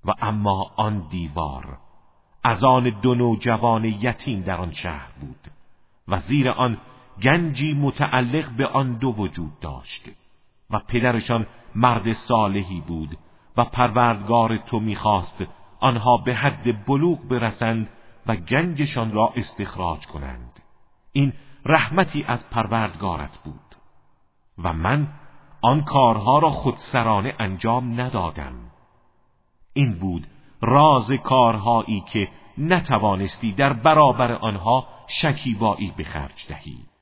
و اما آن دیوار از آن دو نوجوان یتیم در آن شهر بود و زیر آن گنجی متعلق به آن دو وجود داشت و پدرشان مرد صالحی بود و پروردگار تو می‌خواست آنها به حد بلوغ برسند و گنجشان را استخراج کنند. این رحمتی از پروردگارت بود و من آن کارها را خودسرانه انجام ندادم. این بود راز کارهایی که نتوانستی در برابر آنها شکیبایی به خرج دهی.